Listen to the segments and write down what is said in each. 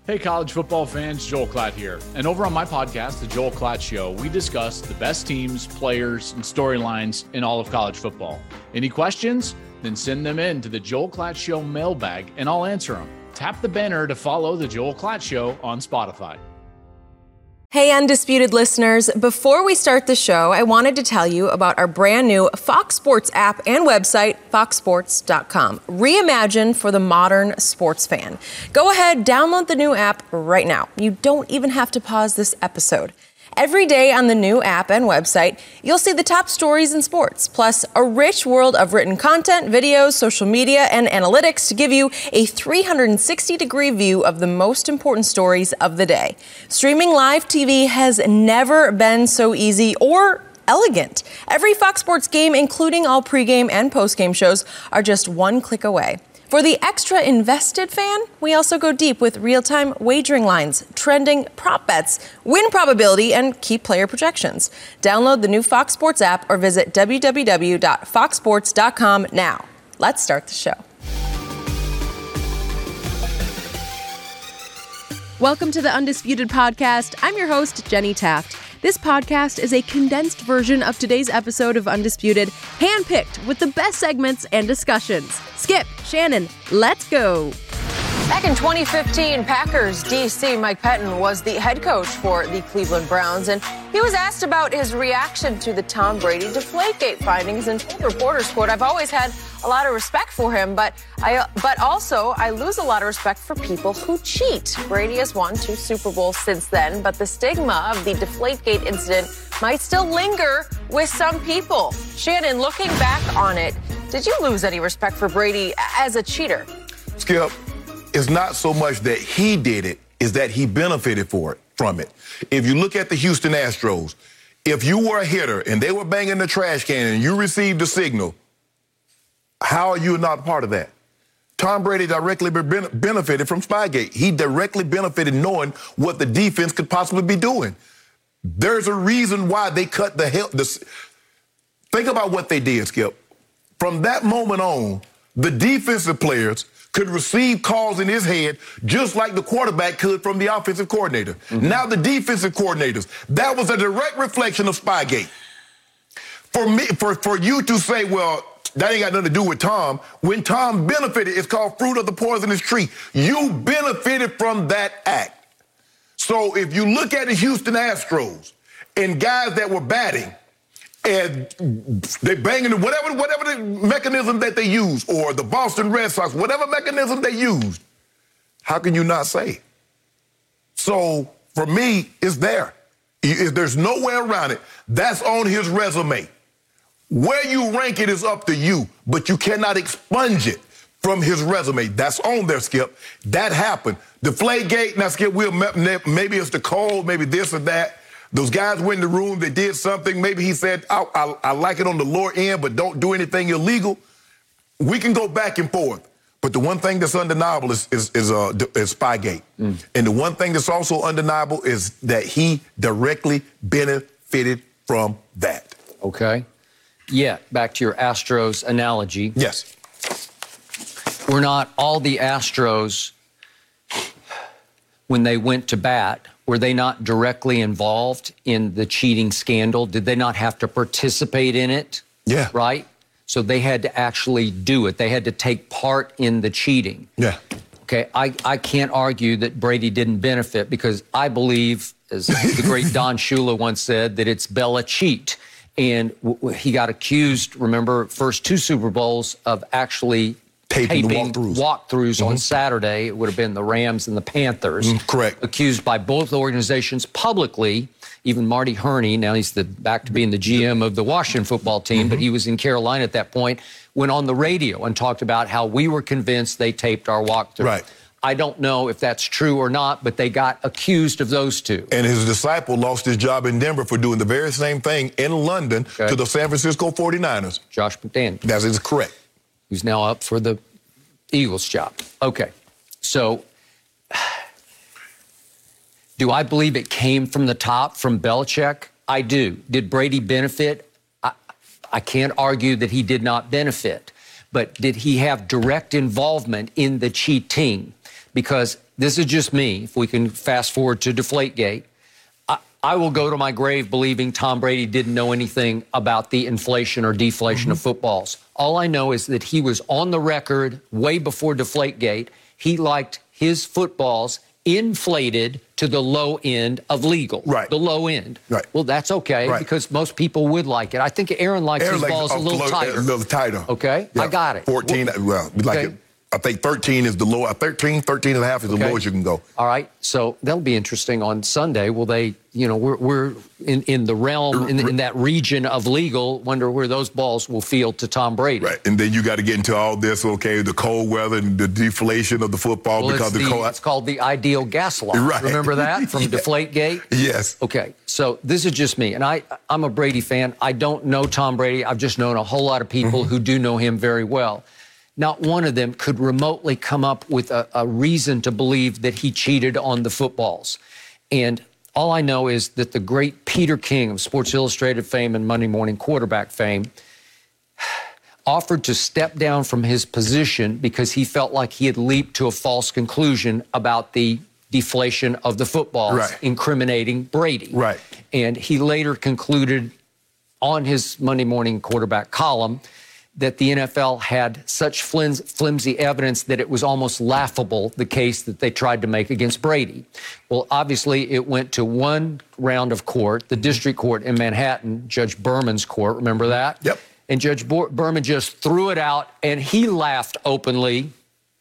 Hey, college football fans, Joel Klatt here. And over on my podcast, The Joel Klatt Show, we discuss the best teams, players, and storylines in all of college football. Any questions? Then send them in to the Joel Klatt Show mailbag, and I'll answer them. Tap the banner to follow The Joel Klatt Show on Spotify. Hey, Undisputed listeners. Before we start the show, I wanted to tell you about our brand new Fox Sports app and website, foxsports.com. Reimagined for the modern sports fan. Go ahead, download the new app right now. You don't even have to pause this episode. Every day on the new app and website, you'll see the top stories in sports, plus a rich world of written content, videos, social media, and analytics to give you a 360-degree view of the most important stories of the day. Streaming live TV has never been so easy or elegant. Every Fox Sports game, including all pregame and postgame shows, are just one click away. For the extra invested fan, we also go deep with real-time wagering lines, trending prop bets, win probability, and key player projections. Download the new Fox Sports app or visit www.foxsports.com now. Let's start the show. Welcome to the Undisputed Podcast. I'm your host, Jenny Taft. This podcast is a condensed version of today's episode of Undisputed, handpicked with the best segments and discussions. Skip, Shannon, let's go. Back in 2015, Packers DC Mike Pettin was the head coach for the Cleveland Browns, and he was asked about his reaction to the Tom Brady Deflategate findings, and told reporters, quote, "I've always had a lot of respect for him, but also I lose a lot of respect for people who cheat." Brady has won 2 Super Bowls since then, but the stigma of the Deflategate incident might still linger with some people. Shannon, looking back on it, did you lose any respect for Brady as a cheater? Skip, it's not so much that he did it, is that he benefited from it. If you look at the Houston Astros, if you were a hitter and they were banging the trash can and you received a signal, how are you not part of that? Tom Brady directly benefited from Spygate. He directly benefited knowing what the defense could possibly be doing. There's a reason why they cut think about what they did, Skip. From that moment on, the defensive players could receive calls in his head just like the quarterback could from the offensive coordinator. Mm-hmm. Now the defensive coordinators, that was a direct reflection of Spygate. For you to say, well, that ain't got nothing to do with Tom. When Tom benefited, it's called fruit of the poisonous tree. You benefited from that act. So if you look at the Houston Astros and guys that were batting, and they banging whatever the mechanism that they use, or the Boston Red Sox, whatever mechanism they used, how can you not say it? So for me, it's there. There's no way around it. That's on his resume. Where you rank it is up to you, but you cannot expunge it from his resume. That's on there, Skip. That happened. Deflategate, now, Skip, maybe it's the cold, maybe this or that. Those guys went in the room, they did something. Maybe he said, I like it on the lower end, but don't do anything illegal. We can go back and forth. But the one thing that's undeniable is Spygate. Mm. And the one thing that's also undeniable is that he directly benefited from that. Okay. Yeah, back to your Astros analogy. Yes. Were not all the Astros, when they went to bat, were they not directly involved in the cheating scandal? Did they not have to participate in it? Yeah. Right? So they had to actually do it. They had to take part in the cheating. Yeah. Okay, I can't argue that Brady didn't benefit, because I believe, as the great Don Shula once said, that it's Bella cheat. And he got accused, remember, first 2 Super Bowls of actually taping walkthroughs on Saturday. It would have been the Rams and the Panthers. Correct. Accused by both organizations publicly. Even Marty Herney, now he's back to being the GM of the Washington football team, but he was in Carolina at that point, went on the radio and talked about how we were convinced they taped our walkthrough. Right. I don't know if that's true or not, but they got accused of those 2. And his disciple lost his job in Denver for doing the very same thing in London to the San Francisco 49ers. Josh McDaniels. That is correct. Who's now up for the Eagles job. Okay. So do I believe it came from the top, from Belichick? I do. Did Brady benefit? I can't argue that he did not benefit. But did he have direct involvement in the cheating? Because this is just me. If we can fast forward to Deflategate, I will go to my grave believing Tom Brady didn't know anything about the inflation or deflation of footballs. All I know is that he was on the record way before Deflategate. He liked his footballs inflated to the low end of legal. Right. The low end. Right. Well, that's okay because most people would like it. I think Aaron likes his balls a little tighter. A little tighter. Okay. Yeah. I got it. 14, well, we like it. I think 13 is the low. 13 and a half is the lowest you can go. All right. So that'll be interesting on Sunday. Will they, we're in the realm, in that region of legal, wonder where those balls will feel to Tom Brady. Right. And then you got to get into all this, the cold weather and the deflation of the football because it's called the ideal gas law. Right. Remember that from Deflategate? Yes. Okay. So this is just me. And I'm a Brady fan. I don't know Tom Brady. I've just known a whole lot of people who do know him very well. Not one of them could remotely come up with a reason to believe that he cheated on the footballs. And all I know is that the great Peter King of Sports Illustrated fame and Monday Morning Quarterback fame offered to step down from his position because he felt like he had leaped to a false conclusion about the deflation of the footballs, incriminating Brady. Right. And he later concluded on his Monday Morning Quarterback column that the NFL had such flimsy evidence that it was almost laughable, the case that they tried to make against Brady. Well, obviously, it went to one round of court, the district court in Manhattan, Judge Berman's court, remember that? Yep. And Judge Berman just threw it out, and he laughed openly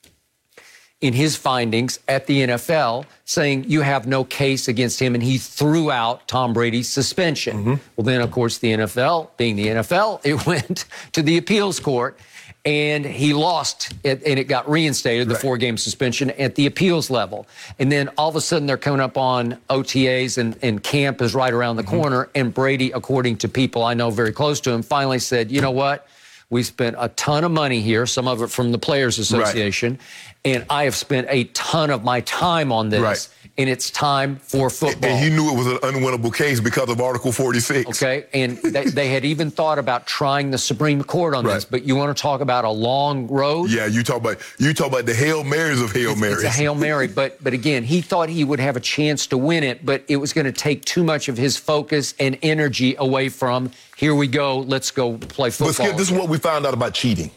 in his findings at the NFL, saying you have no case against him, and he threw out Tom Brady's suspension. Well, then, of course, the NFL, being the NFL, it went to the appeals court, and he lost, and it got reinstated, the 4-game suspension at the appeals level. And then all of a sudden, they're coming up on OTAs, and camp is right around the corner, and Brady, according to people I know very close to him, finally said, you know what? We spent a ton of money here, some of it from the Players Association, and I have spent a ton of my time on this, and it's time for football. And he knew it was an unwinnable case because of Article 46. Okay, and they had even thought about trying the Supreme Court on this, but you want to talk about a long road? Yeah, you talk about the Hail Marys of Hail Marys. It's a Hail Mary, but again, he thought he would have a chance to win it, but it was going to take too much of his focus and energy away from, here we go, let's go play football. But Skip, this is what we found out about cheating.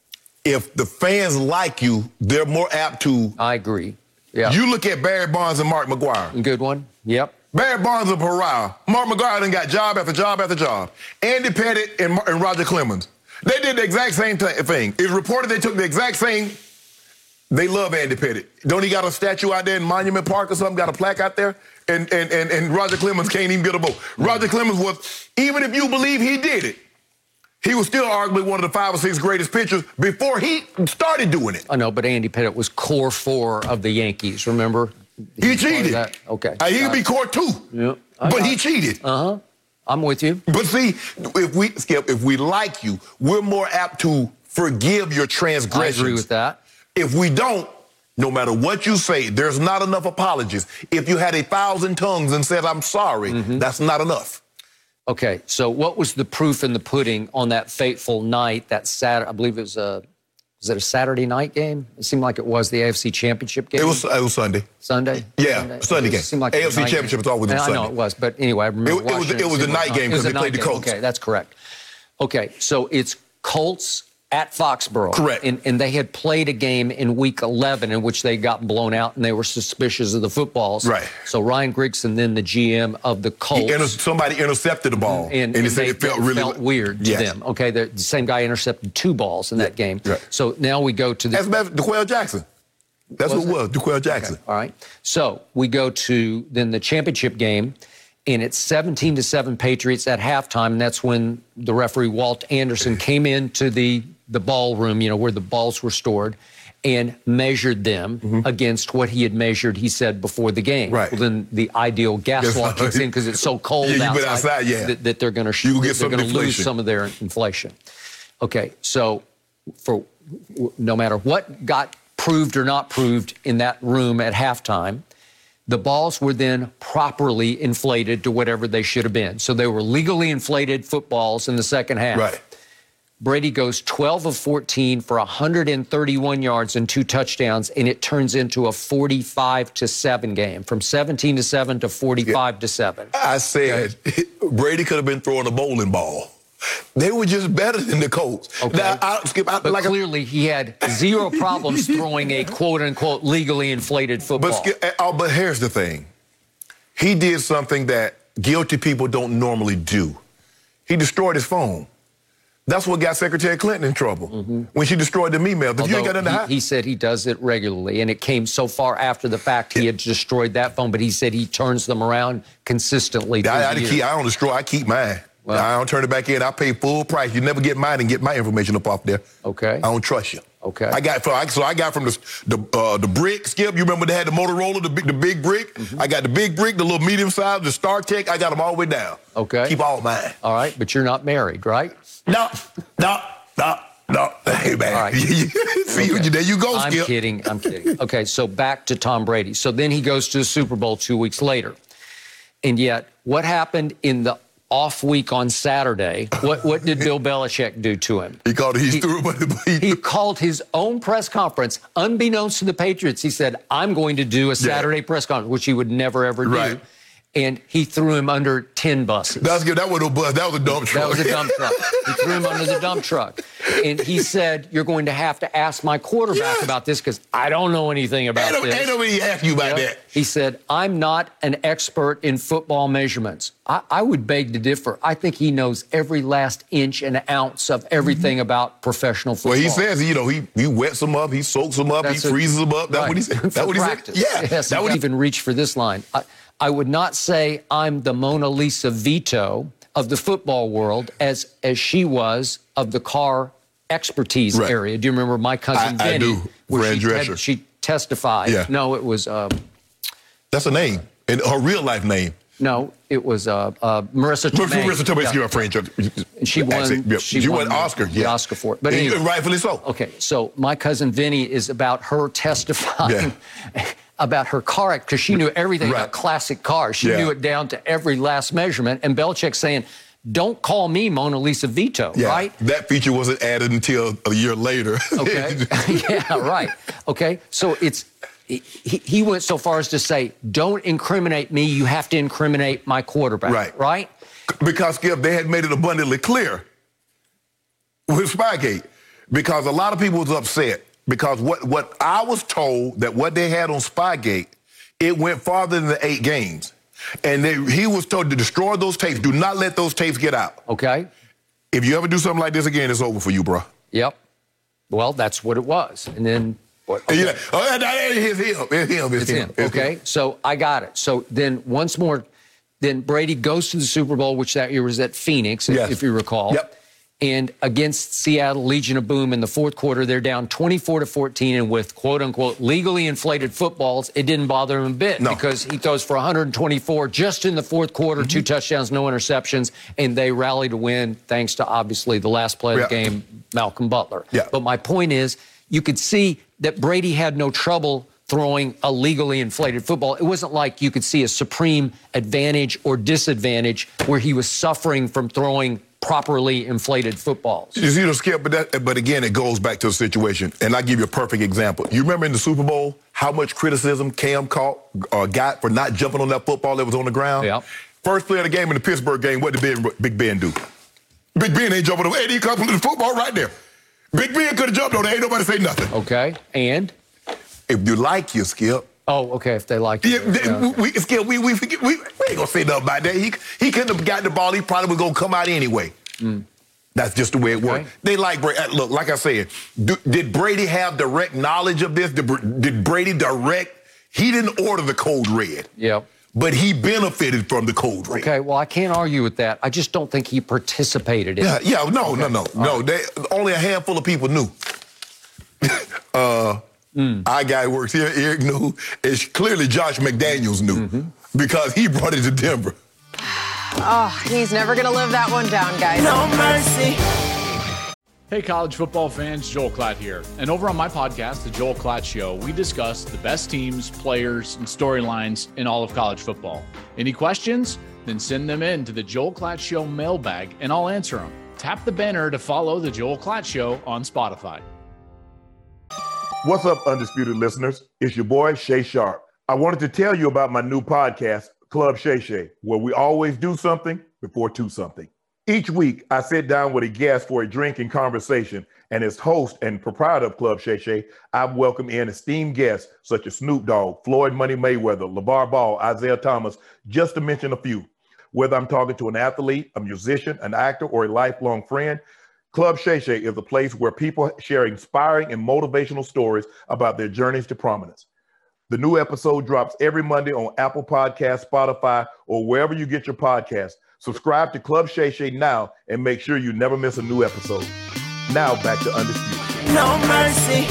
If the fans like you, they're more apt to... I agree. Yeah. You look at Barry Bonds and Mark McGwire. Good one. Yep. Barry Bonds and pariah. Mark McGwire done got job after job after job. Andy Pettitte and Roger Clemens. They did the exact same thing. It's reported they took the exact same... They love Andy Pettitte. Don't he got a statue out there in Monument Park or something? Got a plaque out there? And Roger Clemens can't even get a vote. Roger Clemens was, even if you believe he did it, he was still arguably one of the 5 or 6 greatest pitchers before he started doing it. I know, but Andy Pettitte was core 4 of the Yankees, remember? He cheated. Okay. He could be core 2. Yep. But he cheated. I'm with you. But see, if we like you, we're more apt to forgive your transgressions. I agree with that. If we don't, no matter what you say, there's not enough apologies. If you had 1,000 tongues and said, I'm sorry, that's not enough. Okay, so what was the proof in the pudding on that fateful night, that Saturday, I believe it was it a Saturday night game? It seemed like it was the AFC Championship game. It was Sunday. Sunday? Yeah, Sunday game. It seemed like AFC Championship was always on Sunday. I know it was, but anyway, I remember it was a night game because they played the Colts. Okay, that's correct. Okay, so it's Colts at Foxborough. Correct. And they had played a game in Week 11 in which they got blown out and they were suspicious of the footballs. Right. So Ryan Grigson, then the GM of the Colts. Somebody intercepted the ball. And he said it felt weird to them. Okay, the same guy intercepted 2 balls in that game. Right. So now we go to the... That's DeQuell Jackson. That's what it was, DeQuell Jackson. Okay. All right. So we go to then the championship game, and it's 17-7 Patriots at halftime, and that's when the referee, Walt Anderson, came into the ballroom, where the balls were stored, and measured them against what he had measured, he said, before the game. Right. Well, then the ideal gas law kicks in because it's so cold outside that they're going to lose some of their inflation. Okay, so for no matter what got proved or not proved in that room at halftime, the balls were then properly inflated to whatever they should have been. So they were legally inflated footballs in the second half. Right. Brady goes 12 of 14 for 131 yards and 2 touchdowns, and it turns into a 45-7 game, from 17-7 to 45-7. I said Brady could have been throwing a bowling ball. They were just better than the Colts. Okay. Now, but clearly he had zero problems throwing a quote-unquote legally inflated football. But here's the thing. He did something that guilty people don't normally do. He destroyed his phone. That's what got Secretary Clinton in trouble when she destroyed the emails. If you ain't got nothing to hide. He said he does it regularly, and it came so far after the fact he had destroyed that phone, but he said he turns them around consistently. I don't destroy. I keep mine. Well, I don't turn it back in. I pay full price. You never get mine and get my information up off there. Okay. I don't trust you. Okay. I got from the brick, Skip. You remember they had the Motorola, the big brick? I got the big brick, the little medium size, the StarTech. I got them all the way down. Okay. Keep all mine. All right, but you're not married, right? No. Hey, man. All right. See, okay. There you go, Skip. I'm kidding. Okay, so back to Tom Brady. So then he goes to the Super Bowl 2 weeks later. And yet, what happened in the off week on Saturday? What did Bill Belichick do to him? He called his own press conference, unbeknownst to the Patriots. He said, I'm going to do a Saturday press conference, which he would never, ever do. Right. And he threw him under 10 buses. That was no bus. That was a dump truck. That was a dump truck. He threw him under the dump truck. And he said, you're going to have to ask my quarterback about this because I don't know anything about this. Ain't nobody asked you about that. He said, I'm not an expert in football measurements. I would beg to differ. I think he knows every last inch and ounce of everything about professional football. Well, he says, he wets them up, he soaks them up, he freezes them up. That's what he said. That's what he said. Yeah. Yes, that would even reach for this line. I would not say I'm the Mona Lisa Vito of the football world as she was of the car expertise area. Do you remember my cousin Vinny? I do. Fran Drescher. She testified. Yeah. No, it was... that's a name. And her real life name. No, it was Marissa Tomei. Marissa Tomei, excuse me, Fran Drescher. She won Oscar. The Oscar for it. But anyway, rightfully so. Okay, so my cousin Vinny is about her testifying... about her car, because she knew everything about classic cars. She knew it down to every last measurement. And Belichick saying, don't call me Mona Lisa Vito, right? That feature wasn't added until a year later. Okay. Yeah, right. Okay. So he went so far as to say, don't incriminate me. You have to incriminate my quarterback. Right? Because, Skip, they had made it abundantly clear with Spygate. Because a lot of people was upset. Because what I was told that what they had on Spygate, it went farther than the 8 games. And he was told to destroy those tapes. Do not let those tapes get out. Okay. If you ever do something like this again, it's over for you, bro. Yep. Well, that's what it was. And then what? Okay. Yeah. Oh, it's him. Okay. So I got it. So then once more, then Brady goes to the Super Bowl, which that year was at Phoenix, if you recall. Yep. And against Seattle, Legion of Boom in the fourth quarter, they're down 24-14. And with, quote unquote, legally inflated footballs, it didn't bother him a bit because he throws for 124 just in the fourth quarter, 2 touchdowns, no interceptions. And they rally to win thanks to, obviously, the last play of the game, Malcolm Butler. But my point is, you could see that Brady had no trouble throwing a legally inflated football. It wasn't like you could see a supreme advantage or disadvantage where he was suffering from throwing properly inflated footballs. You know, Skip, but again, it goes back to the situation. And I'll give you a perfect example. You remember in the Super Bowl how much criticism Cam got for not jumping on that football that was on the ground? Yeah. First play of the game in the Pittsburgh game, what did Big Ben do? Big Ben ain't jumping on it. He completed the football right there. Big Ben could have jumped on it. Ain't nobody say nothing. Okay, and? If you like you, Skip. Oh, okay, if they like you. Skip, we ain't gonna say nothing about that. He couldn't have gotten the ball. He probably was gonna come out anyway. That's just the way it worked. They like Brady. Look, like I said, did Brady have direct knowledge of this? Did Brady direct? He didn't order the code red. Yep. But he benefited from the code red. Okay, well, I can't argue with that. I just don't think he participated in it. No. Only a handful of people knew. Our guy works here, Eric knew. It's clearly Josh McDaniels knew because he brought it to Denver. Oh, he's never going to live that one down, guys. No mercy. Hey, college football fans, Joel Klatt here. And over on my podcast, The Joel Klatt Show, we discuss the best teams, players, and storylines in all of college football. Any questions? Then send them in to the Joel Klatt Show mailbag, and I'll answer them. tap the banner to follow The Joel Klatt Show on Spotify. What's up, Undisputed listeners? It's your boy, Shay Sharp. I wanted to tell you about my new podcast, Club Shay Shay, where we always do something before two something. Each week, I sit down with a guest for a drink and conversation, and as host and proprietor of Club Shay Shay, I've welcomed in esteemed guests such as Snoop Dogg, Floyd Money Mayweather, LeVar Ball, Isaiah Thomas, just to mention a few. Whether I'm talking to an athlete, a musician, an actor, or a lifelong friend, Club Shay Shay is a place where people share inspiring and motivational stories about their journeys to prominence. The new episode drops every Monday on Apple Podcasts, Spotify, or wherever you get your podcasts. Subscribe to Club Shay Shay now and make sure you never miss a new episode. Now back to Undisputed. No mercy.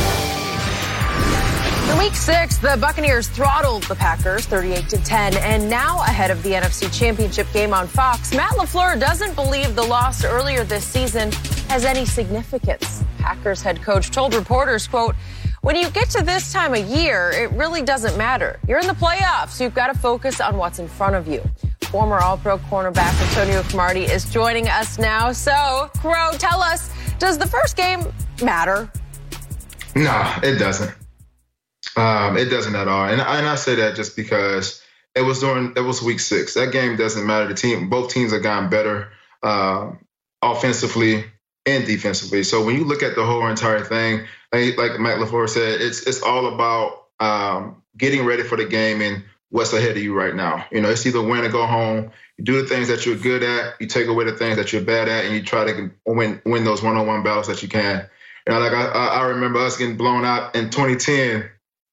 In Week 6, the Buccaneers throttled the Packers 38-10, and now ahead of the NFC Championship game on Fox, Matt LaFleur doesn't believe the loss earlier this season has any significance. Packers head coach told reporters, quote, "When you get to this time of year, it really doesn't matter. You're in the playoffs. You've got to focus on what's in front of you." Former All-Pro cornerback Antonio Cromartie is joining us now. So, Crow, tell us, does the first game matter? No, it doesn't. It doesn't at all. And I say that just because it was Week 6. That game doesn't matter. Both teams have gotten better offensively and defensively. So when you look at the whole entire thing, like Matt LaFleur said, it's all about getting ready for the game and what's ahead of you right now. You know, it's either win or go home. You do the things that you're good at, you take away the things that you're bad at, and you try to win those one-on-one battles that you can. You know, like I remember us getting blown out in 2010,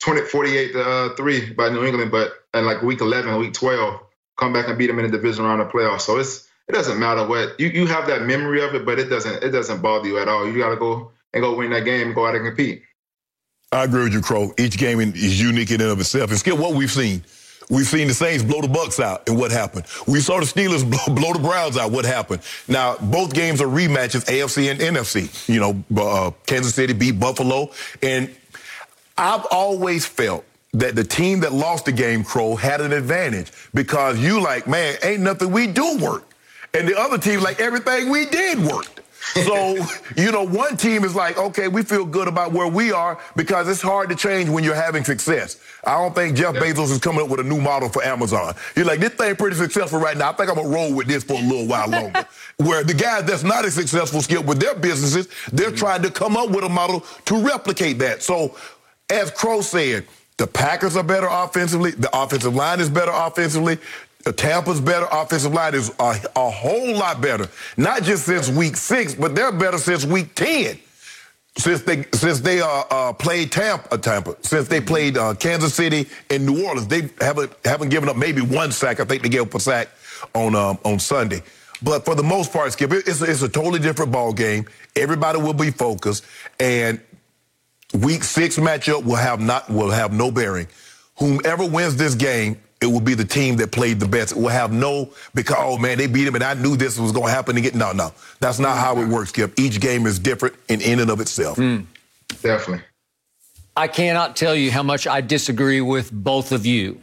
48-3 by New England, but in like week 11, week 12, come back and beat them in the division round of playoffs. So it doesn't matter what you have that memory of it, but it doesn't bother you at all. You got to go win that game and go out and compete. I agree with you, Crow. Each game is unique in and of itself. And still, what we've seen the Saints blow the Bucs out, and what happened? We saw the Steelers blow the Browns out. What happened? Now, both games are rematches, AFC and NFC. You know, Kansas City beat Buffalo, and I've always felt that the team that lost the game, Crow, had an advantage because you like, man, ain't nothing we do work. And the other team, like, everything we did worked. So, you know, one team is like, okay, we feel good about where we are because it's hard to change when you're having success. I don't think Jeff Bezos is coming up with a new model for Amazon. He's like, this thing pretty successful right now. I think I'm going to roll with this for a little while longer. Where the guys that's not as successful, Skip, with their businesses, they're trying to come up with a model to replicate that. So, as Crow said, the Packers are better offensively. The offensive line is better offensively. Tampa's better offensive line is a whole lot better. Not just since Week 6, but they're better since Week 10. Since they played Tampa, since they played Kansas City and New Orleans, they haven't given up maybe one sack. I think they gave up a sack on Sunday. But for the most part, Skip, it's a totally different ball game. Everybody will be focused, and Week 6 matchup will have no bearing. Whomever wins this game, it will be the team that played the best. It will have because, oh, man, they beat him, and I knew this was going to happen again. No. That's not how it works, Skip. Each game is different in and of itself. Definitely. I cannot tell you how much I disagree with both of you.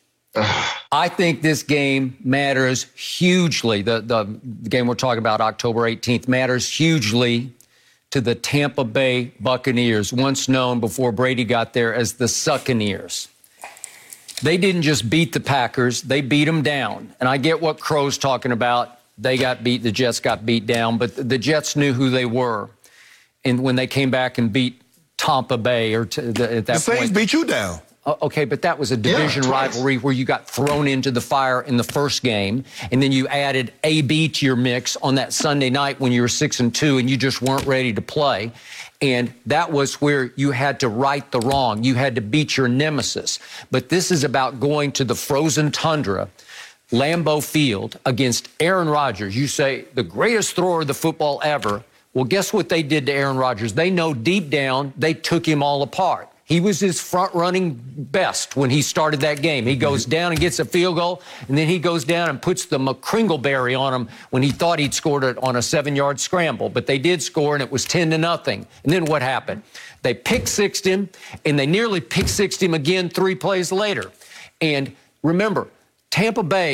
I think this game matters hugely. The game we're talking about, October 18th, matters hugely to the Tampa Bay Buccaneers, once known before Brady got there as the Succaneers. They didn't just beat the Packers, they beat them down. And I get what Crow's talking about. They got beat, the Jets got beat down, but the Jets knew who they were. And when they came back and beat Tampa Bay, at that point. The Saints beat you down. Okay, but that was a division rivalry where you got thrown into the fire in the first game, and then you added AB to your mix on that Sunday night when you were 6-2 and you just weren't ready to play. And that was where you had to right the wrong. You had to beat your nemesis. But this is about going to the frozen tundra, Lambeau Field, against Aaron Rodgers. You say, the greatest thrower of the football ever. Well, guess what they did to Aaron Rodgers? They know deep down they took him all apart. He was his front-running best when he started that game. He goes down and gets a field goal, and then he goes down and puts the McCringleberry on him when he thought he'd scored it on a 7-yard scramble. But they did score, and it was 10-0. And then what happened? They pick-sixed him, and they nearly pick-sixed him again 3 plays later. And remember, Tampa Bay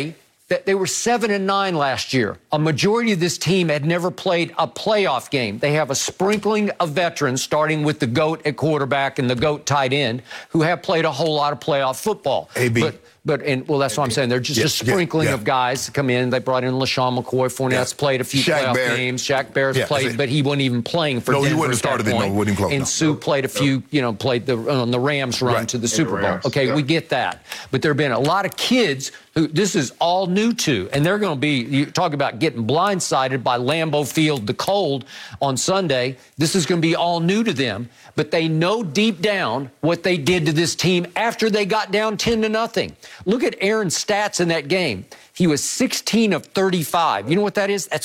that they were 7-9 last year. A majority of this team had never played a playoff game. They have a sprinkling of veterans, starting with the GOAT at quarterback and the GOAT tight end, who have played a whole lot of playoff football. AB. That's what I'm saying. They're just a sprinkling of guys to come in. They brought in LaShawn McCoy. Fournette's played a few playoff games. Shaq Barrett's played, but he wasn't even playing for Denver. No, he wouldn't have started it. No, wouldn't close. And Sue played a few, played on the Rams run to the Super Bowl. Okay, we get that. But there have been a lot of kids who this is all new to, and they're going to be, you talk about getting blindsided by Lambeau Field, the cold on Sunday. This is going to be all new to them, but they know deep down what they did to this team after they got down 10-0. Look at Aaron's stats in that game. He was 16 of 35. You know what that is? That's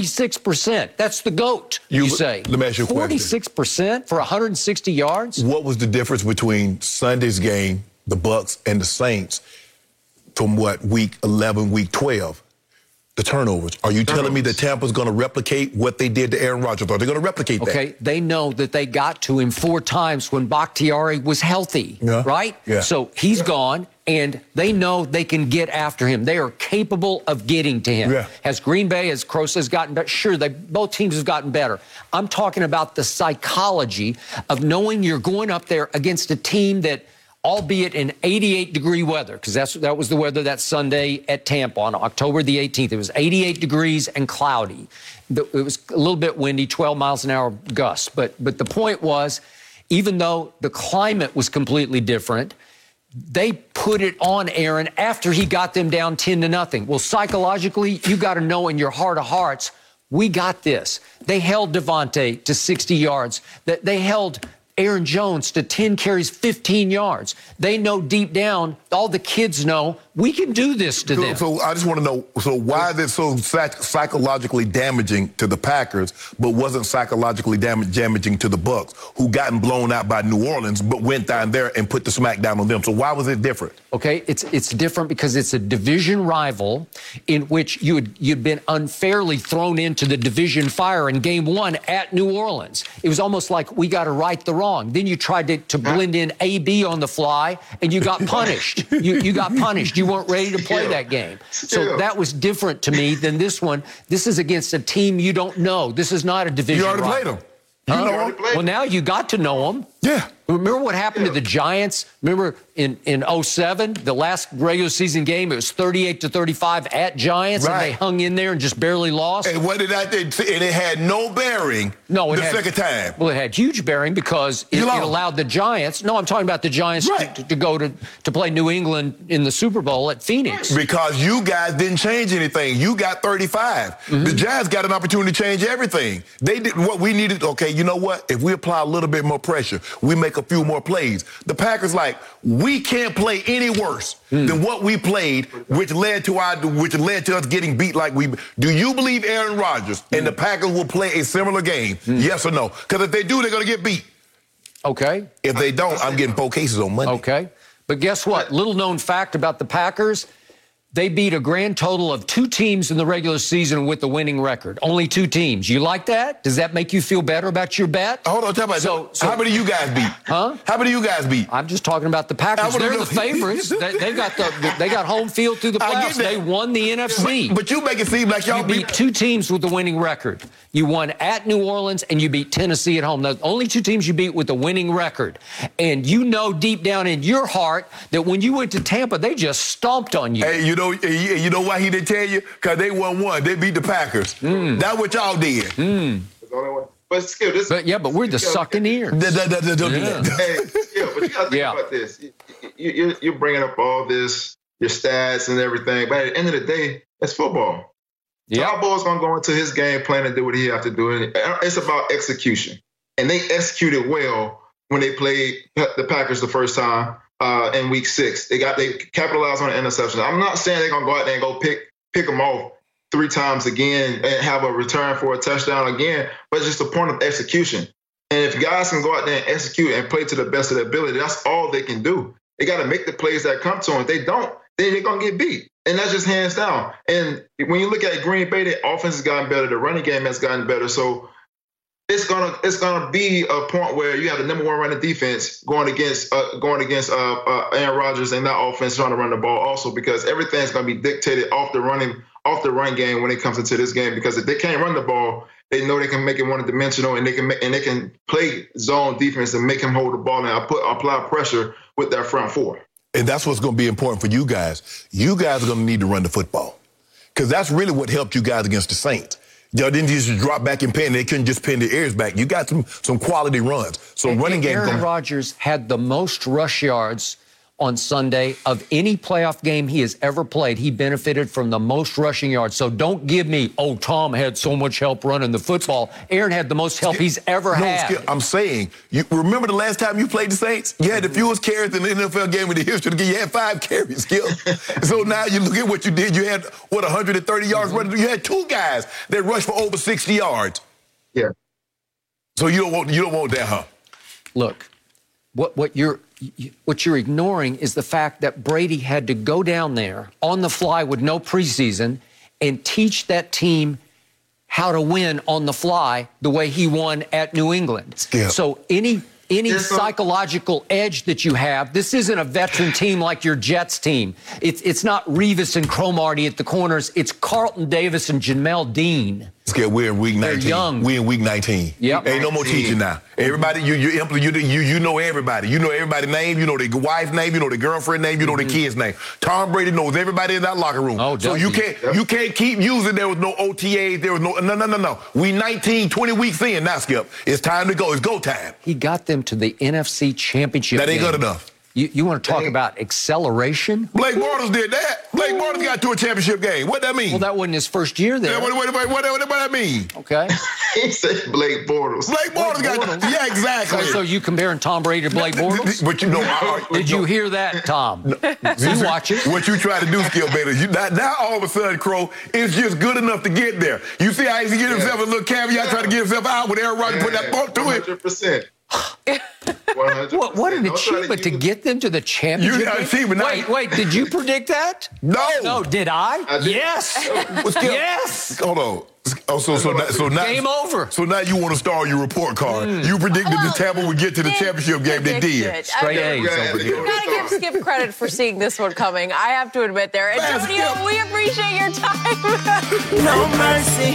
46%. That's the GOAT, you say. Let me ask you a question. 46% for 160 yards? What was the difference between Sunday's game, the Bucs, and the Saints from week 11, week 12? The turnovers. Are you telling me that Tampa's going to replicate what they did to Aaron Rodgers? Are they going to replicate that? Okay, they know that they got to him 4 times when Bakhtiari was healthy, right? Yeah. So he's gone, and they know they can get after him. They are capable of getting to him. Yeah. Has Green Bay, as Kroos has gotten better? Sure, both teams have gotten better. I'm talking about the psychology of knowing you're going up there against a team that, albeit in 88-degree weather, because that was the weather that Sunday at Tampa on October the 18th. It was 88 degrees and cloudy. It was a little bit windy, 12 miles an hour gusts. But the point was, even though the climate was completely different, they put it on Aaron after he got them down 10-0. Well, psychologically, you got to know in your heart of hearts, we got this. They held Devontae to 60 yards. They held Aaron Jones to 10 carries, 15 yards. They know deep down, all the kids know, we can do this to them. So I just want to know, why is it so psychologically damaging to the Packers, but wasn't psychologically damaging to the Bucs, who gotten blown out by New Orleans, but went down there and put the smack down on them? So why was it different? Okay, it's different because it's a division rival in which you'd been unfairly thrown into the division fire in game 1 at New Orleans. It was almost like we got to right the wrong. Then you tried to blend in AB on the fly, and you got punished. You got punished. You weren't ready to play that game. So that was different to me than this one. This is against a team you don't know. This is not a division rival. You already played them. You know them. Well, now you got to know them. Yeah. Remember what happened to the Giants? Remember in 07, the last regular season game, it was 38-35 at Giants, and they hung in there and just barely lost. And what did that do? And it had no bearing second time. Well, it had huge bearing because it allowed the Giants. No, I'm talking about the Giants to go to play New England in the Super Bowl at Phoenix. Because you guys didn't change anything. You got 35. Mm-hmm. The Giants got an opportunity to change everything. They did what we needed. Okay, you know what? If we apply a little bit more pressure, we make a few more plays. The Packers we can't play any worse than what we played, which led to us getting beat like we. Do you believe Aaron Rodgers and the Packers will play a similar game? Yes or no? Because if they do, they're going to get beat. Okay. If they don't, I'm getting 4 cases on Monday. Okay. But guess what? Little known fact about the Packers. They beat a grand total of 2 teams in the regular season with the winning record. Only 2 teams. You like that? Does that make you feel better about your bet? Hold on, tell me. So how many you guys beat? Huh? How many you guys beat? I'm just talking about the Packers. They're the favorites. they got home field through the playoffs. They won the NFC. But you make it seem like y'all beat 2 teams with the winning record. You won at New Orleans and you beat Tennessee at home. The only 2 teams you beat with a winning record. And you know deep down in your heart that when you went to Tampa, they just stomped on you. Hey, you know why he didn't tell you? Because they won one. They beat the Packers. That's what y'all did. But Skip, but we're the sucking ears. Hey, Skip, but you got to think about this. You're bringing up all this, your stats and everything, but at the end of the day, it's football. Todd Bowles going to go into his game plan and do what he has to do. It's about execution. And they executed well when they played the Packers the first time in week 6. They capitalized on the interception. I'm not saying they're going to go out there and go pick them off 3 times again and have a return for a touchdown again, but it's just the point of execution. And if guys can go out there and execute and play to the best of their ability, that's all they can do. They got to make the plays that come to them. If they don't, then they're going to get beat. And that's just hands down. And when you look at Green Bay, the offense has gotten better. The running game has gotten better. So it's gonna be a point where you have the number one running defense going against Aaron Rodgers and that offense trying to run the ball also, because everything's gonna be dictated off the run game when it comes into this game, because if they can't run the ball, they know they can make it one-dimensional, and they can play zone defense and make him hold the ball and apply pressure with that front four. And that's what's going to be important for you guys. You guys are going to need to run the football, because that's really what helped you guys against the Saints. Y'all didn't just drop back and pin. They couldn't just pin their ears back. You got some quality runs. So running game. Aaron Rodgers had the most rush yards on Sunday of any playoff game he has ever played. He benefited from the most rushing yards. So don't give me, Tom had so much help running the football. Aaron had the most help he's ever had. Skip, I'm saying, you remember the last time you played the Saints? You had the fewest carries in the NFL game in the history. You had 5 carries, Skip. So now you look at what you did. You had, 130 yards running. You had 2 guys that rushed for over 60 yards. Yeah. So you don't want that, huh? Look, what you're ignoring is the fact that Brady had to go down there on the fly with no preseason and teach that team how to win on the fly the way he won at New England. Skip. So any psychological edge that you have, this isn't a veteran team like your Jets team. It's not Revis and Cromartie at the corners. It's Carlton Davis and Jamel Dean. Skip, we're in week 19. They're young. We're in week 19. Yep. Ain't no more teaching now. Everybody, you know everybody. You know everybody's name. You know their wife's name. You know their girlfriend's name. You know their kid's name. Tom Brady knows everybody in that locker room. Oh, so you can't keep using there was no OTAs. There was no. We 19, 20 weeks in now, Skip. It's time to go. It's go time. He got them to the NFC Championship That ain't game. good enough. You want to talk about acceleration? Blake Bortles did that. Blake Bortles got to a championship game. What that mean? Well, that wasn't his first year there. What that mean? Okay. He said Blake Bortles. Blake Bortles got to, yeah, exactly. So you comparing Tom Brady to Blake Bortles? But Did you hear that, Tom? You watch it. What you try to do, Skip Bayless, now all of a sudden, Crow, it's just good enough to get there. You see how he get himself a little caveat, try to get himself out with Aaron Rodgers, put that bump to it. 100%. 100%. What an achievement to get them to the championship. You got an achievement. Wait, did you predict that? No. Did I? did. Yes. Yes. Hold on. Oh, so now Game over. So now you want to star on your report card. You predicted the Tampa would get to the championship game. They did. Straight A's over here. You gotta give Skip credit for seeing this one coming. I have to admit there. Antonio, we appreciate your time. No mercy.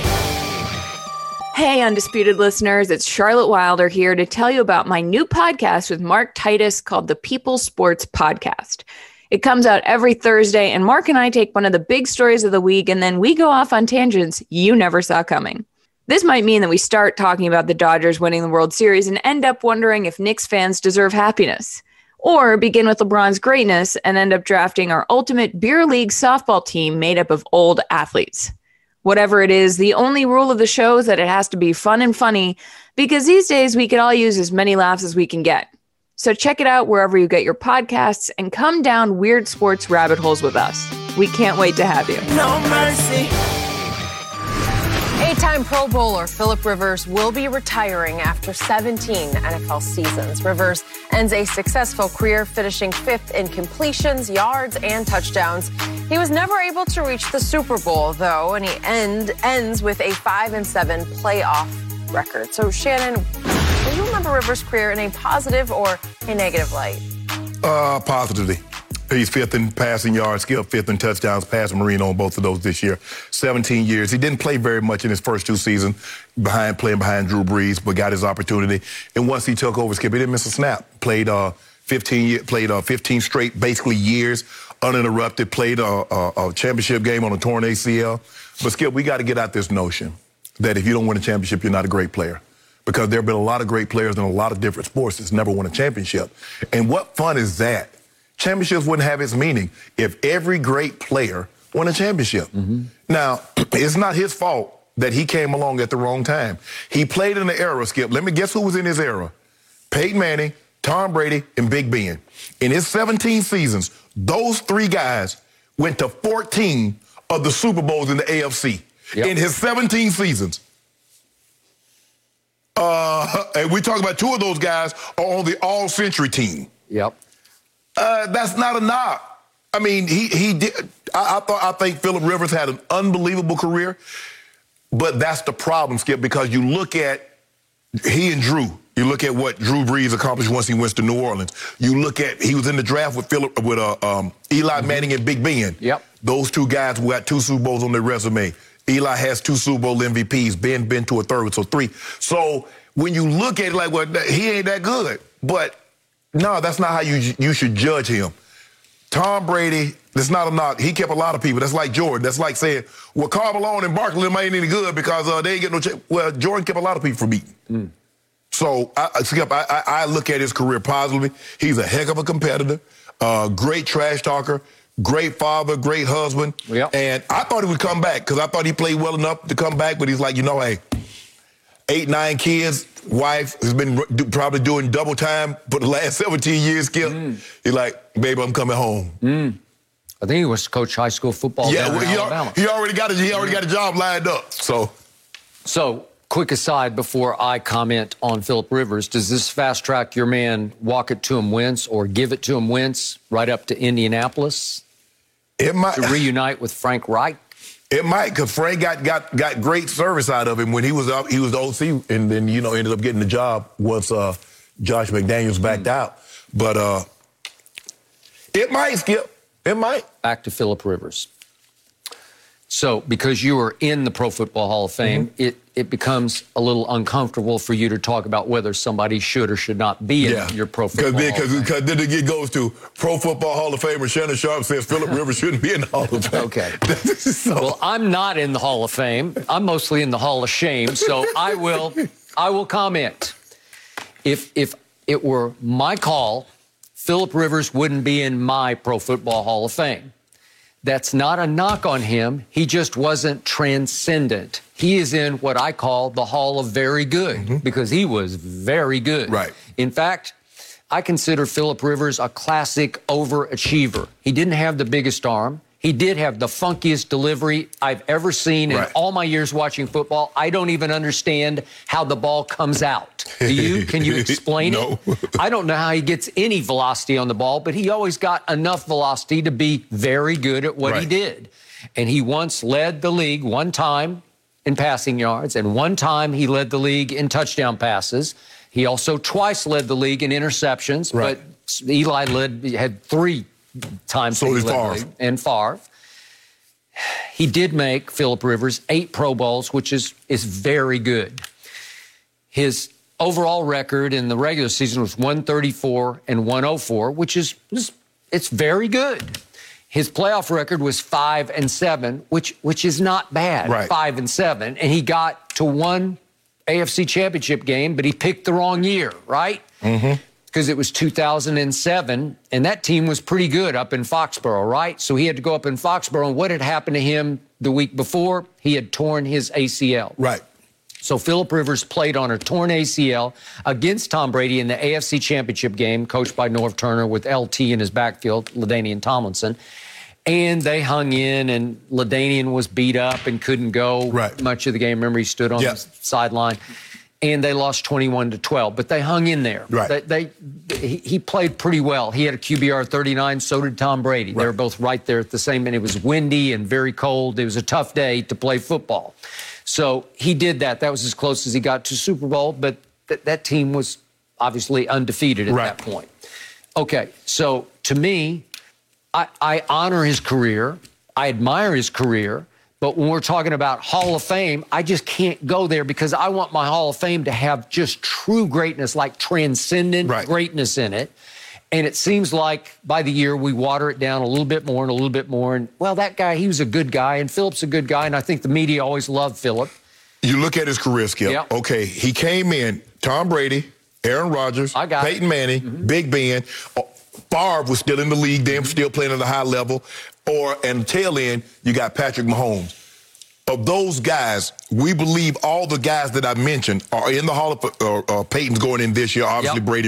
Hey, Undisputed listeners, it's Charlotte Wilder here to tell you about my new podcast with Mark Titus called the People Sports Podcast. It comes out every Thursday, and Mark and I take one of the big stories of the week, and then we go off on tangents you never saw coming. This might mean that we start talking about the Dodgers winning the World Series and end up wondering if Knicks fans deserve happiness. Or begin with LeBron's greatness and end up drafting our ultimate beer league softball team made up of old athletes. Whatever it is, the only rule of the show is that it has to be fun and funny, because these days we can all use as many laughs as we can get. So check it out wherever you get your podcasts and come down weird sports rabbit holes with us. We can't wait to have you. No mercy. 8-time Pro Bowler Philip Rivers will be retiring after 17 NFL seasons. Rivers ends a successful career, finishing 5th in completions, yards, and touchdowns. He was never able to reach the Super Bowl, though, and he ends with a 5-7 playoff record. So, Shannon, do you remember Rivers' career in a positive or a negative light? Positively. He's 5th in passing yards, Skip 5th in touchdowns, passing Marino on both of those this year. 17 years. He didn't play very much in his first 2 seasons, playing behind Drew Brees, but got his opportunity. And once he took over, Skip, he didn't miss a snap. Played 15 straight, basically years, uninterrupted. Played a championship game on a torn ACL. But Skip, we got to get out this notion that if you don't win a championship, you're not a great player. Because there have been a lot of great players in a lot of different sports that's never won a championship. And what fun is that? Championships wouldn't have its meaning if every great player won a championship. Mm-hmm. Now, it's not his fault that he came along at the wrong time. He played in the era, Skip. Let me guess who was in his era. Peyton Manning, Tom Brady, and Big Ben. In his 17 seasons, those 3 guys went to 14 of the Super Bowls in the AFC. Yep. In his 17 seasons. And we talk about 2 of those guys are on the All-Century team. Yep. That's not a knock. I mean, he did. I think Philip Rivers had an unbelievable career, but that's the problem, Skip, because you look at he and Drew. You look at what Drew Brees accomplished once he went to New Orleans. You look at he was in the draft with Eli Manning and Big Ben. Yep. Those two guys who got 2 Super Bowls on their resume. Eli has 2 Super Bowl MVPs. Ben been to a third, so 3. So when you look at it like, well, he ain't that good. But no, that's not how you should judge him. Tom Brady, that's not a knock. He kept a lot of people. That's like Jordan. That's like saying, well, Karl Malone and Barkley ain't any good because they ain't get no chance. Well, Jordan kept a lot of people from beating. So I look at his career positively. He's a heck of a competitor, great trash talker, great father, great husband. Yep. And I thought he would come back because I thought he played well enough to come back. But he's like, hey, 8, 9 kids, wife has been probably doing double time for the last 17 years, Skip. He's like, baby, I'm coming home. I think he was to coach high school football down in Alabama. He already got a job lined up. So, quick aside before I comment on Philip Rivers, does this fast track your man walk it to him Wentz or give it to him Wentz right up to Indianapolis? It might to reunite with Frank Reich. It might, because Frank got great service out of him when he was up. He was the OC, and then ended up getting the job once Josh McDaniels backed out. But it might, Skip. It might. Back to Philip Rivers. So, because you are in the Pro Football Hall of Fame, it becomes a little uncomfortable for you to talk about whether somebody should or should not be in your Pro Football Hall of Fame. Because then it goes to Pro Football Hall of Famer Shannon Sharpe says Philip Rivers shouldn't be in the Hall of Fame. Okay. Well, I'm not in the Hall of Fame. I'm mostly in the Hall of Shame, so I will comment. If it were my call, Philip Rivers wouldn't be in my Pro Football Hall of Fame. That's not a knock on him. He just wasn't transcendent. He is in what I call the Hall of Very Good because he was very good. Right. In fact, I consider Philip Rivers a classic overachiever. He didn't have the biggest arm. He did have the funkiest delivery I've ever seen in all my years watching football. I don't even understand how the ball comes out. Do you? Can you explain it? I don't know how he gets any velocity on the ball, but he always got enough velocity to be very good at what he did. And he once led the league one time in passing yards, and one time he led the league in touchdown passes. He also twice led the league in interceptions, but Eli had 3 times. So did Favre. And Favre. He did make, Philip Rivers, 8 Pro Bowls, which is very good. His overall record in the regular season was 134 and 104, which is it's very good. His playoff record was 5-7, which is not bad. 5-7, and he got to 1 AFC Championship game, but he picked the wrong year, right? Because it was 2007, and that team was pretty good up in Foxborough, right? So he had to go up in Foxborough, and what had happened to him the week before? He had torn his ACL. Right. So Philip Rivers played on a torn ACL against Tom Brady in the AFC Championship game, coached by Norv Turner with LT in his backfield, LaDainian Tomlinson. And they hung in, and LaDainian was beat up and couldn't go much of the game. Remember, he stood on the sideline. And they lost 21-12, but they hung in there. He played pretty well. He had a QBR 39, so did Tom Brady. They were both right there at the same, and it was windy and very cold. It was a tough day to play football. So he did that. That was as close as he got to Super Bowl, but that team was obviously undefeated at that point. Okay, so to me, I honor his career. I admire his career. But when we're talking about Hall of Fame, I just can't go there because I want my Hall of Fame to have just true greatness, like transcendent greatness in it. And it seems like by the year we water it down a little bit more and a little bit more. And, well, that guy, he was a good guy, and Philip's a good guy, and I think the media always loved Philip. You look at his career, Skip. Okay, he came in, Tom Brady, Aaron Rodgers, Peyton Manning, Big Ben. Favre was still in the league, then still playing at a high level. And the tail end, you got Patrick Mahomes. Of those guys, we believe all the guys that I mentioned are in the Hall of Peyton's going in this year, obviously Brady.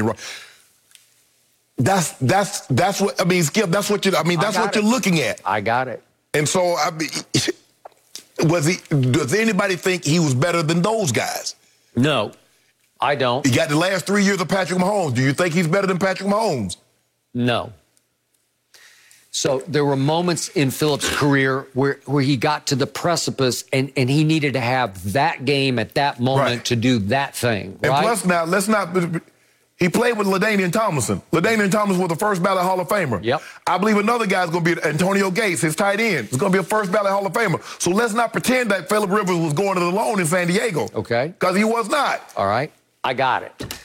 That's what I mean, Skip. That's what you're looking at. I got it. And so, I mean, does anybody think he was better than those guys? No, I don't. He got the last 3 years of Patrick Mahomes. Do you think he's better than Patrick Mahomes? No. So there were moments in Phillips' career where he got to the precipice and he needed to have that game at that moment to do that thing, right? And plus now, let's not... He played with LaDainian Tomlinson. LaDainian Tomlinson was the first ballot Hall of Famer. Yep. I believe another guy's going to be Antonio Gates, his tight end. It's going to be a first ballot Hall of Famer. So let's not pretend that Phillip Rivers was going it alone in San Diego. Okay. Because he was not. All right. I got it.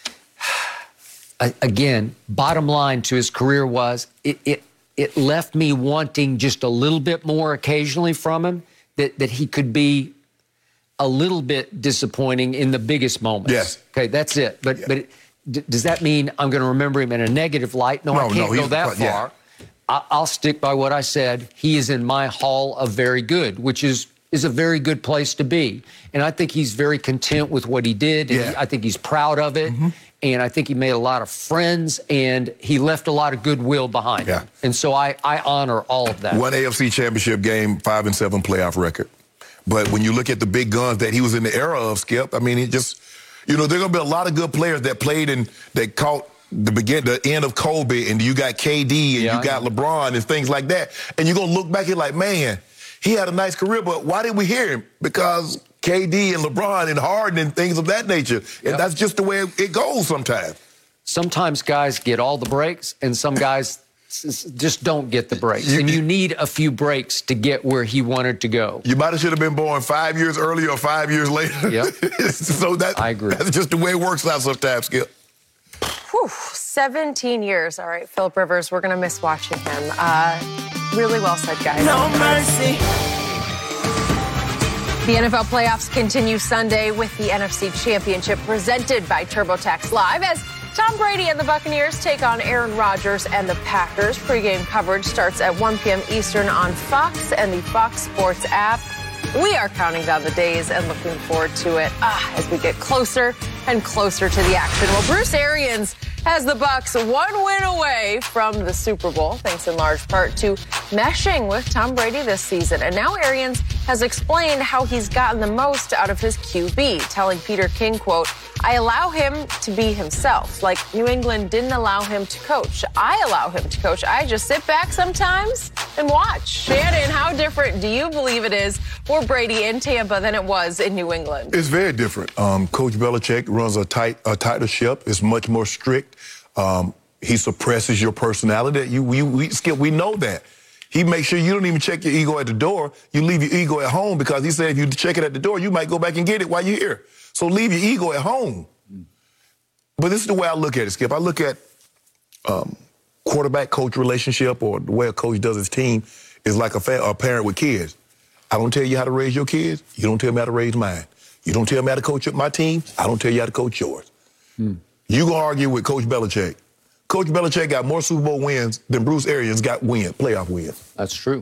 Again, bottom line to his career was it left me wanting just a little bit more occasionally from him, that he could be a little bit disappointing in the biggest moments. Yes. Okay, that's it. But does that mean I'm going to remember him in a negative light? No, I can't go that far. I'll stick by what I said. He is in my Hall of Very Good, which is a very good place to be. And I think he's very content with what he did. And I think he's proud of it. Mm-hmm. And I think he made a lot of friends, and he left a lot of goodwill behind him. And so I honor all of that. One AFC Championship game, 5-7 playoff record. But when you look at the big guns that he was in the era of, Skip, I mean, it just... You know, there are going to be a lot of good players that played and that caught the end of Kobe, and you got KD, and you got LeBron and things like that. And you're going to look back and like, man, he had a nice career, but why did we hear him? Because KD and LeBron and Harden and things of that nature. And that's just the way it goes sometimes. Sometimes guys get all the breaks, and some guys just don't get the breaks. And you need a few breaks to get where he wanted to go. You might have should have been born 5 years earlier or 5 years later. Yep. So I agree. That's just the way it works out sometimes, Skip. Whew, 17 years. All right, Phillip Rivers, we're going to miss watching him. Really well said, guys. No mercy. The NFL playoffs continue Sunday with the NFC Championship presented by TurboTax Live as Tom Brady and the Buccaneers take on Aaron Rodgers and the Packers. Pre-game coverage starts at 1 p.m. Eastern on Fox and the Fox Sports app. We are counting down the days and looking forward to it as we get closer and closer to the action. Well, Bruce Arians has the Bucs one win away from the Super Bowl, thanks in large part to meshing with Tom Brady this season. And now Arians has explained how he's gotten the most out of his QB, telling Peter King, quote, I allow him to be himself, like New England didn't allow him to coach. I allow him to coach. I just sit back sometimes and watch. Shannon, how different do you believe it is for Brady in Tampa than it was in New England? It's very different. Coach Belichick runs a tighter ship. It's much more strict. He suppresses your personality. We know that. He makes sure you don't even check your ego at the door. You leave your ego at home because he said if you check it at the door, you might go back and get it while you're here. So leave your ego at home. But this is the way I look at it, Skip. I look at quarterback-coach relationship, or the way a coach does his team, is like a parent with kids. I don't tell you how to raise your kids. You don't tell me how to raise mine. You don't tell me how to coach my team. I don't tell you how to coach yours. You gonna argue with Coach Belichick. Coach Belichick got more Super Bowl wins than Bruce Arians got playoff wins. That's true.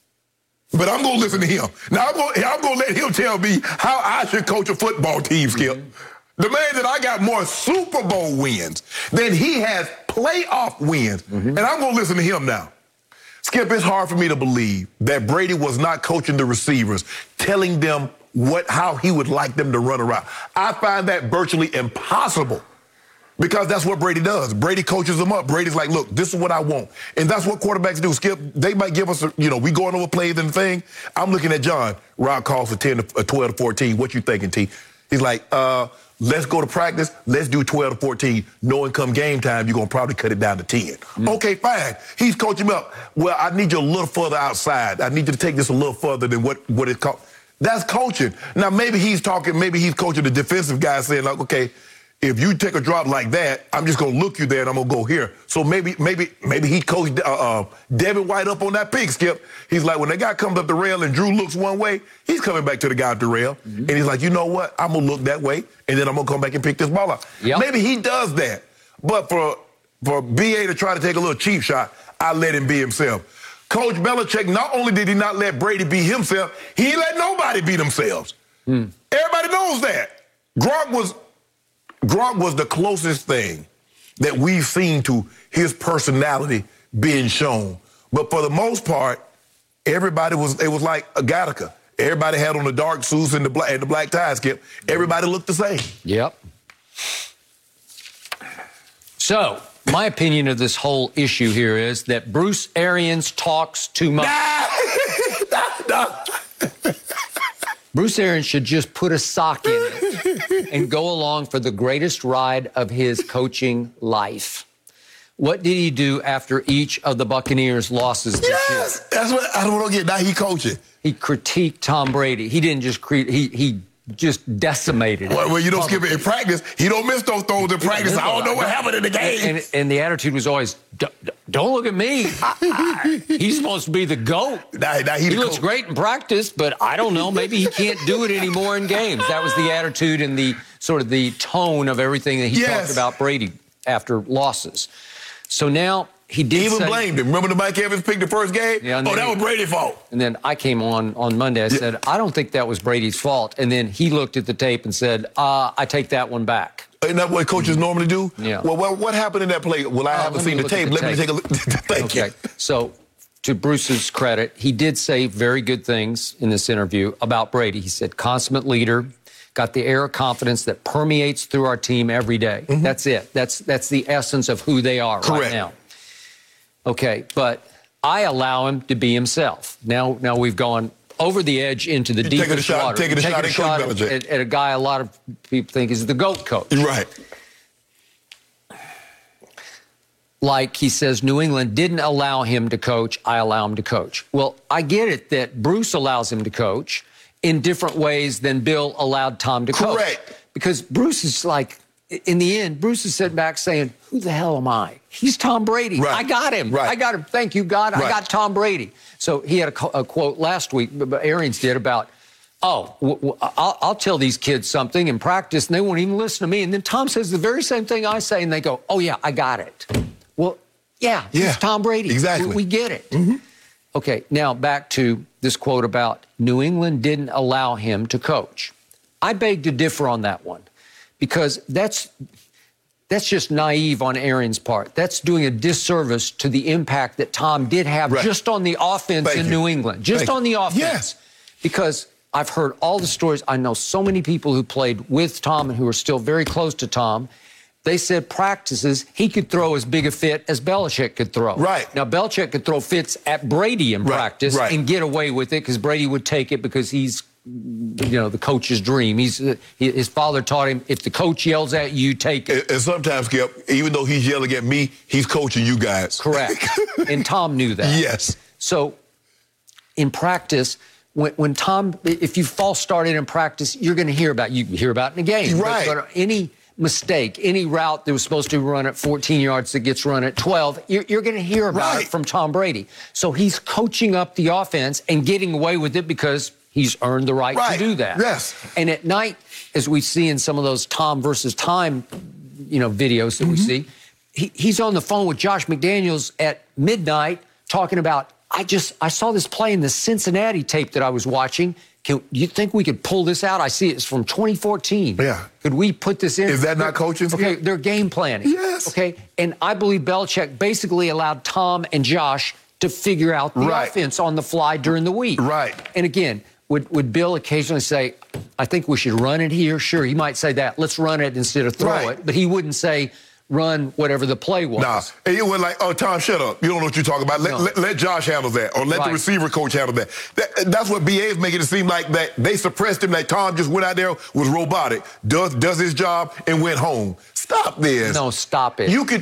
But I'm going to listen to him. Now, I'm going to let him tell me how I should coach a football team, Skip. The man that I got more Super Bowl wins than he has playoff wins. And I'm going to listen to him now. Skip, it's hard for me to believe that Brady was not coaching the receivers, telling them how he would like them to run around. I find that virtually impossible. Because that's what Brady does. Brady coaches them up. Brady's like, look, this is what I want. And that's what quarterbacks do. Skip, they might give us, we going over plays and thing. I'm looking at John. Rob calls for 12 to 14. What you thinking, T? He's like, let's go to practice. Let's do 12 to 14. Knowing come game time, you're going to probably cut it down to 10. Okay, fine. He's coaching me up. Well, I need you a little further outside. I need you to take this a little further than what it's called. That's coaching. Now, maybe he's coaching the defensive guy saying, like, okay, if you take a drop like that, I'm just going to look you there and I'm going to go here. So maybe he coached Devin White up on that pick, Skip. He's like, when that guy comes up the rail and Drew looks one way, he's coming back to the guy at the rail. And he's like, you know what? I'm going to look that way, and then I'm going to come back and pick this ball up. Maybe he does that. But for BA to try to take a little cheap shot, I let him be himself. Coach Belichick, not only did he not let Brady be himself, he didn't let nobody be themselves. Everybody knows that. Gronk was the closest thing that we've seen to his personality being shown. But for the most part, it was like a Gattaca. Everybody had on the dark suits and the black ties, Skip. Everybody looked the same. Yep. So, My opinion of this whole issue here is that Bruce Arians talks too much. Bruce Arians should just put a sock in it and go along for the greatest ride of his coaching life. What did he do after each of the Buccaneers' losses this year? That's what I don't get. Now he coaching. He critiqued Tom Brady. He didn't just he just decimated. Well, you don't skip it in practice. He don't miss those throws in practice. I don't know what happened in the game. And the attitude was always, don't look at me. He's supposed to be the GOAT. He looks great in practice, but I don't know. Maybe he can't do it anymore in games. That was the attitude and the sort of the tone of everything that he talked about Brady after losses. So now he did even blamed him. Remember the Mike Evans pick the first game? Yeah, that was Brady's fault. And then I came on Monday. I said, I don't think that was Brady's fault. And then he looked at the tape and said, I take that one back. Isn't that what coaches normally do? Yeah. Well, what happened in that play? Well, I haven't seen the tape. Let me take a look. Thank you. So to Bruce's credit, he did say very good things in this interview about Brady. He said, consummate leader, got the air of confidence that permeates through our team every day. Mm-hmm. That's it. That's the essence of who they are right now. Okay, but I allow him to be himself. Now we've gone over the edge into the deepest water. Taking a shot at a guy a lot of people think is the GOAT coach. Right. Like he says, New England didn't allow him to coach. I allow him to coach. Well, I get it that Bruce allows him to coach in different ways than Bill allowed Tom to coach. Correct. Because Bruce is like, in the end, Bruce is sitting back saying, who the hell am I? He's Tom Brady. Right. I got him. Right. I got him. Thank you, God. Right. I got Tom Brady. So he had a quote last week, but Arians did about, I'll tell these kids something in practice, and they won't even listen to me. And then Tom says the very same thing I say, and they go, oh, yeah, I got it. Well, yeah. It's Tom Brady. Exactly. We get it. Mm-hmm. Okay, now back to this quote about New England didn't allow him to coach. I beg to differ on that one, because that's just naive on Arians' part. That's doing a disservice to the impact that Tom did have just on the offense in New England. Just on the offense. Yes. Because I've heard all the stories. I know so many people who played with Tom and who are still very close to Tom. They said practices, he could throw as big a fit as Belichick could throw. Right. Now, Belichick could throw fits at Brady in practice and get away with it because Brady would take it because he's, the coach's dream. His father taught him, if the coach yells at you, take it. And sometimes, Skip, even though he's yelling at me, he's coaching you guys. Correct. And Tom knew that. Yes. So in practice, when Tom, if you false started in practice, you're going to hear about it. You hear about it in a game. Right. But any mistake, any route that was supposed to run at 14 yards that gets run at 12, you're going to hear about it from Tom Brady. So he's coaching up the offense and getting away with it because he's earned the right to do that. Yes. And at night, as we see in some of those Tom versus time, videos that we see, he's on the phone with Josh McDaniels at midnight talking about, I saw this play in the Cincinnati tape that I was watching. Do you think we could pull this out? I see it's from 2014. Yeah. Could we put this in? Is that not coaching? Okay, they're game planning. Yes. Okay, and I believe Belichick basically allowed Tom and Josh to figure out the offense on the fly during the week. Right. And again, would Bill occasionally say, I think we should run it here? Sure, he might say that. Let's run it instead of throw it. But he wouldn't say, run whatever the play was. Nah, and it was like, oh, Tom, shut up. You don't know what you're talking about. Let Josh handle that, or let the receiver coach handle that. That's what BA is making it seem like, that they suppressed him, that Tom just went out there, was robotic, does his job, and went home. Stop this. No, stop it. You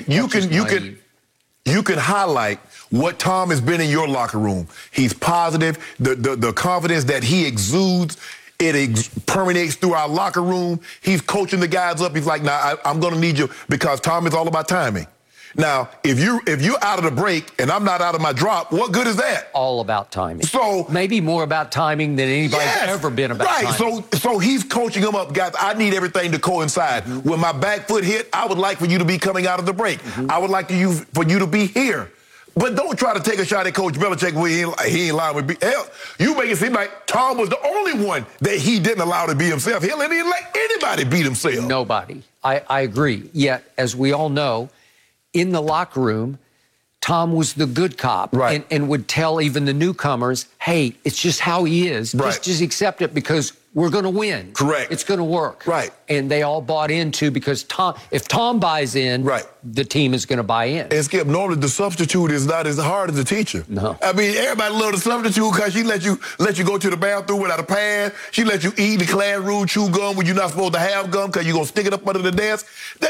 can highlight what Tom has been in your locker room. He's positive. The confidence that he exudes, it permeates through our locker room. He's coaching the guys up. He's like, nah, I'm going to need you, because Tom is all about timing. Now, if you're out of the break and I'm not out of my drop, what good is that? All about timing. So maybe more about timing than anybody's ever been about timing. So he's coaching them up, guys. I need everything to coincide. When my back foot hit, I would like for you to be coming out of the break. I would like for you to be here. But don't try to take a shot at Coach Belichick when he ain't lying with me. Hell, you make it seem like Tom was the only one that he didn't allow to be himself. He didn't let anybody beat himself. Nobody. I agree. Yet, as we all know, in the locker room, Tom was the good cop and would tell even the newcomers, hey, it's just how he is. Just accept it, because we're going to win. Correct. It's going to work. Right. And they all bought into because if Tom buys in, right, the team is going to buy in. And Skip, normally the substitute is not as hard as the teacher. No. I mean, everybody loves the substitute because she let you go to the bathroom without a pad. She let you eat in the classroom, chew gum when you're not supposed to have gum because you're going to stick it up under the desk.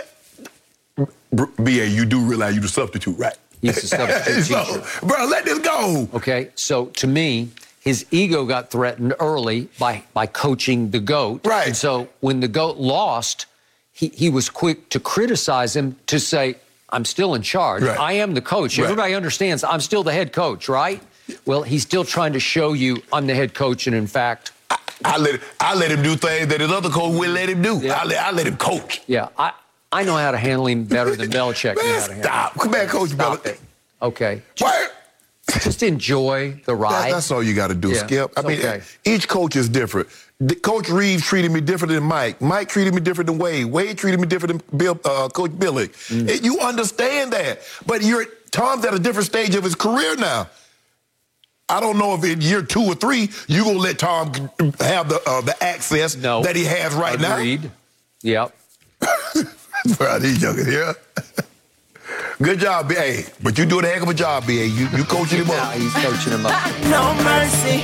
BA, you do realize you're the substitute, right? He's the substitute teacher. Bro, let this go. Okay, so to me, his ego got threatened early by coaching the GOAT. Right. And so when the GOAT lost, he was quick to criticize him, to say, I'm still in charge. Right. I am the coach. Right. Everybody understands I'm still the head coach, right? Well, he's still trying to show you I'm the head coach, and in fact... I let him do things that his other coach wouldn't let him do. Yeah. I let him coach. Yeah, I know how to handle him better than Belichick knew how to handle him. Stop. Come back, Coach Belichick. Okay. What? Just enjoy the ride. That's all you got to do, yeah, Skip. I mean, okay. Each coach is different. Coach Reeves treated me different than Mike. Mike treated me different than Wade. Wade treated me different than Coach Billick. You understand that. But Tom's at a different stage of his career now. I don't know if in year 2 or 3, you're going to let Tom have the access that he has right now. Agreed. Yep. Bro, these youngins here. Good job, B.A. But you doing a heck of a job, B.A. You coaching him up. He's coaching him up. No mercy.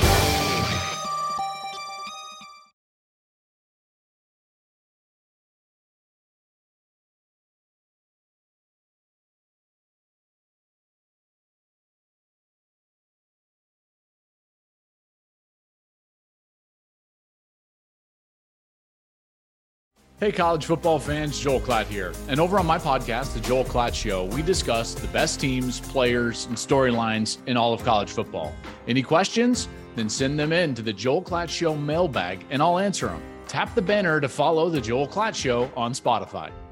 Hey, college football fans, Joel Klatt here. And over on my podcast, The Joel Klatt Show, we discuss the best teams, players, and storylines in all of college football. Any questions? Then send them in to the Joel Klatt Show mailbag, and I'll answer them. Tap the banner to follow The Joel Klatt Show on Spotify.